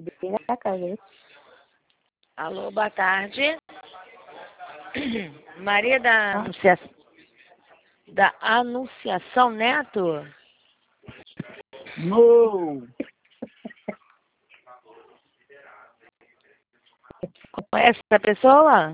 bem na casa. Alô, boa tarde. Maria da Anunciação Neto? No! Conhece essa pessoa?